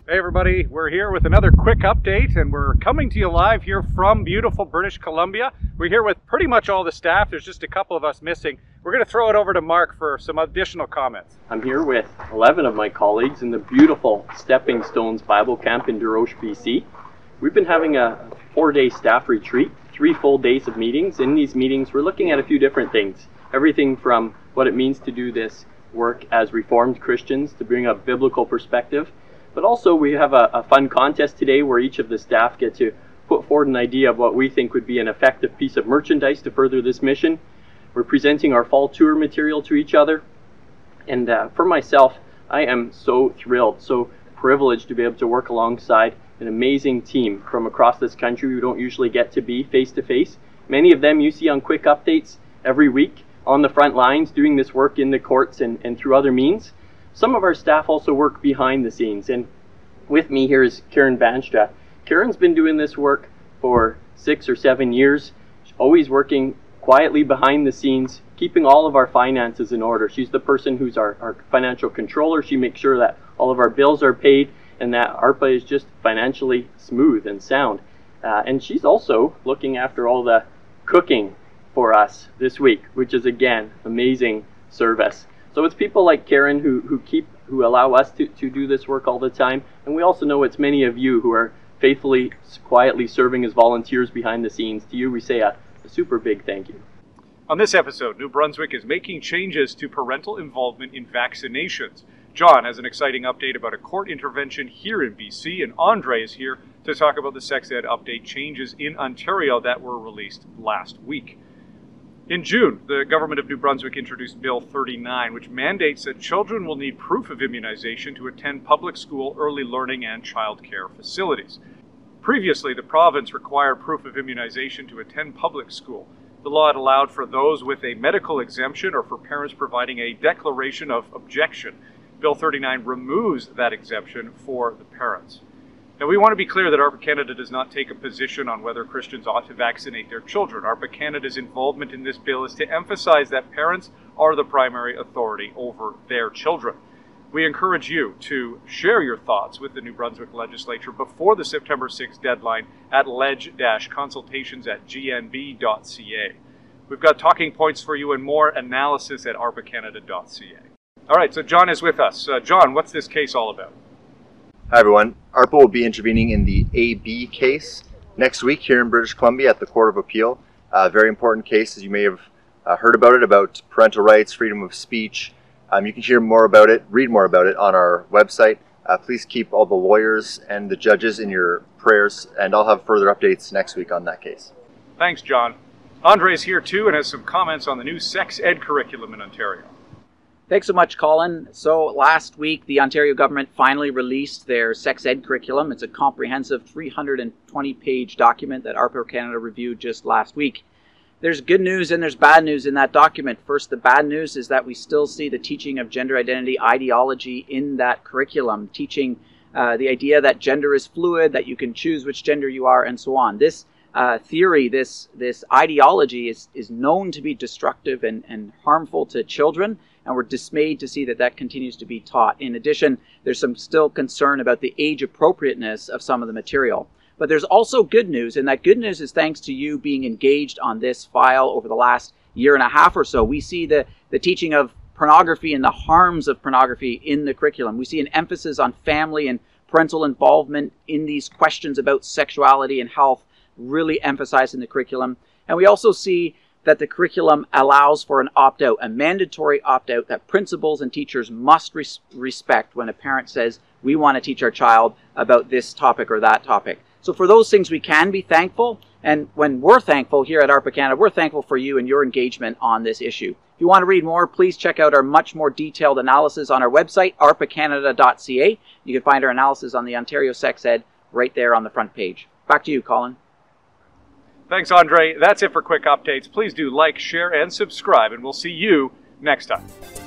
Hey everybody, we're here with another quick update, and we're coming to you live here from beautiful British Columbia. We're here with pretty much all the staff. There's just a couple of us missing. We're going to throw it over to Mark for some additional comments. I'm here with 11 of my colleagues in the beautiful Stepping Stones Bible Camp in Desroches, BC. We've been having a 4-day staff retreat, 3 full days of meetings. In these meetings, we're looking at a few different things. Everything from what it means to do this work as Reformed Christians, to bring a biblical perspective. But also we have a fun contest today where each of the staff get to put forward an idea of what we think would be an effective piece of merchandise to further this mission. We're presenting our fall tour material to each other. And for myself, I am so thrilled, so privileged to be able to work alongside an amazing team from across this country we don't usually get to be face to face. Many of them you see on quick updates every week on the front lines doing this work in the courts and through other means. Some of our staff also work behind the scenes, and with me here is Karen Banstra. Karen's been doing this work for 6 or 7 years. She's always working quietly behind the scenes, keeping all of our finances in order. She's the person who's our financial controller. She makes sure that all of our bills are paid and that ARPA is just financially smooth and sound. And she's also looking after all the cooking for us this week, which is again amazing service. So it's people like Karen who allow us to do this work all the time, and we also know it's many of you who are faithfully, quietly serving as volunteers behind the scenes. To you we say a super big thank you. On this episode, New Brunswick is making changes to parental involvement in vaccinations. John has an exciting update about a court intervention here in BC, and Andre is here to talk about the sex ed update changes in Ontario that were released last week. In June, the government of New Brunswick introduced Bill 39, which mandates that children will need proof of immunization to attend public school, early learning, and child care facilities. Previously, the province required proof of immunization to attend public school. The law had allowed for those with a medical exemption or for parents providing a declaration of objection. Bill 39 removes that exemption for the parents. Now, we want to be clear that ARPA Canada does not take a position on whether Christians ought to vaccinate their children. ARPA Canada's involvement in this bill is to emphasize that parents are the primary authority over their children. We encourage you to share your thoughts with the New Brunswick Legislature before the September 6th deadline at leg-consultations@gnb.ca. We've got talking points for you and more analysis at arpacanada.ca. All right, so John is with us. John, what's this case all about? Hi everyone. ARPA will be intervening in the AB case next week here in British Columbia at the Court of Appeal. A very important case, as you may have heard about it, about parental rights, freedom of speech. You can hear more about it, read more about it on our website. Please keep all the lawyers and the judges in your prayers, and I'll have further updates next week on that case. Thanks, John. Andre's here too and has some comments on the new sex ed curriculum in Ontario. Thanks so much, Colin. So last week, the Ontario government finally released their sex ed curriculum. It's a comprehensive 320-page document that ARPA Canada reviewed just last week. There's good news and there's bad news in that document. First, the bad news is that we still see the teaching of gender identity ideology in that curriculum, teaching the idea that gender is fluid, that you can choose which gender you are, and so on. This theory, this ideology is known to be destructive and harmful to children, and we're dismayed to see that that continues to be taught. In addition, there's some still concern about the age appropriateness of some of the material. But there's also good news, and that good news is thanks to you being engaged on this file over the last year and a half or so. We see the teaching of pornography and the harms of pornography in the curriculum. We see an emphasis on family and parental involvement in these questions about sexuality and health really emphasized in the curriculum. And we also see that the curriculum allows for an opt-out, a mandatory opt-out that principals and teachers must respect when a parent says, we want to teach our child about this topic or that topic. So for those things, we can be thankful. And when we're thankful here at ARPA Canada, we're thankful for you and your engagement on this issue. If you want to read more, please check out our much more detailed analysis on our website, arpacanada.ca. You can find our analysis on the Ontario Sex Ed right there on the front page. Back to you, Colin. Thanks, Andre. That's it for quick updates. Please do like, share, and subscribe, and we'll see you next time.